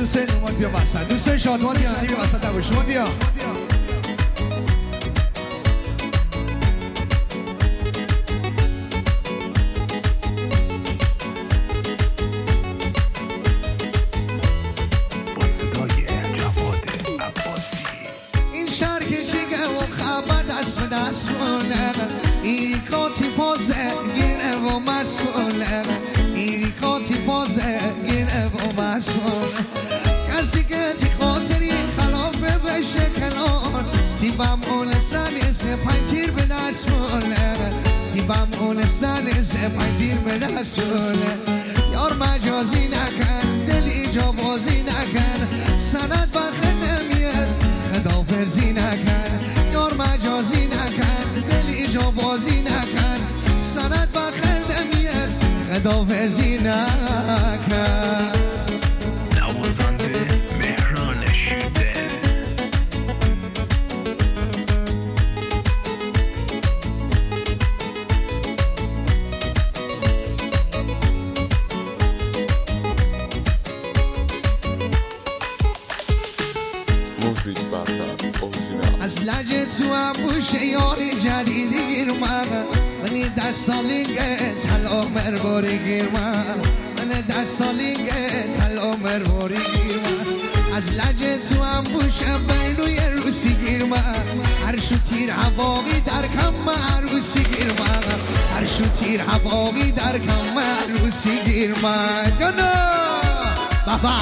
دوست نوماد بیا وسط، دوست شادمان بیا علی وسط نباش، شما بیا. این شهر که چیگه و خبر دست به دست مونه، این کاتی پازه گیره و مسئوله، این کاتی پازه گیره و مسئوله. کسی که تی خاطری خلافه بشه کنار، تی بم اول سن سپای تیر به دست مونه، تی بم اول سن سپای تیر به دست مونه. یار مجازی نکن دل ایجا بازی نکن، سند بخه نمیز خدافزی نکن. یار مجازی نکن دل ایجا بازی نکن، سند بخه نمیز خدافزی نکن. نوازنده مهران شیده. از لجه تو هم بوشه یاری جدیدی گیر من، منی 10 سالینگه طلا مرباری گیر من، من 10 سالینگه طلا مرباری گیر من. از لجه تو هم بوشه بینوی روسی گیر من، هر شو تیر هواقی در کم عروسی گیر من، هر شو تیر هواقی در کم عروسی گیر من. جانا بابا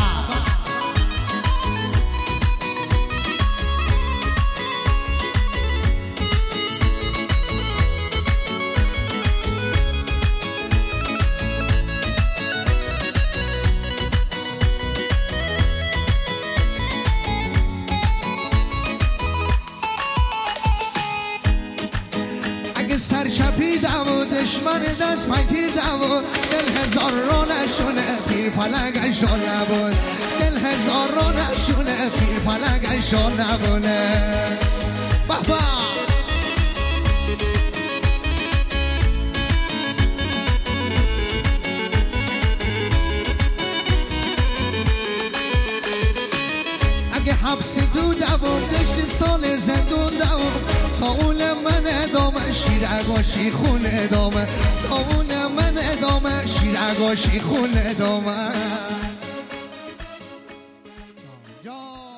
سر چپیدم و دشمن دست من تیردم و دل هزار رو نشونه پیر پلنگش رو نبود، دل هزار رو نشونه پیر پلنگش رو نبونه. بابا اگه حبسی تو دوون 10 سال زندون دوون، ساول من ادامه شیرگاشی خون ادامه، ساول من ادامه شیرگاشی خون ادامه.